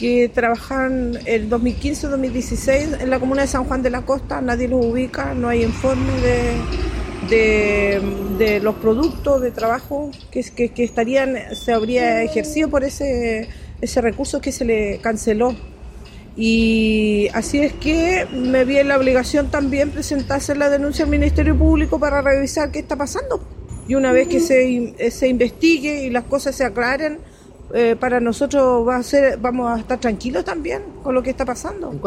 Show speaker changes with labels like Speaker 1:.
Speaker 1: que trabajan el 2015-2016 en la comuna de San Juan de la Costa. Nadie los ubica, no hay informe de los productos de trabajo que se habría ejercido por ese recurso que se le canceló. Y así es que me vi en la obligación también presentarse la denuncia al Ministerio Público para revisar qué está pasando. Y una vez que se investigue y las cosas se aclaren, para nosotros vamos a estar tranquilos también con lo que está pasando.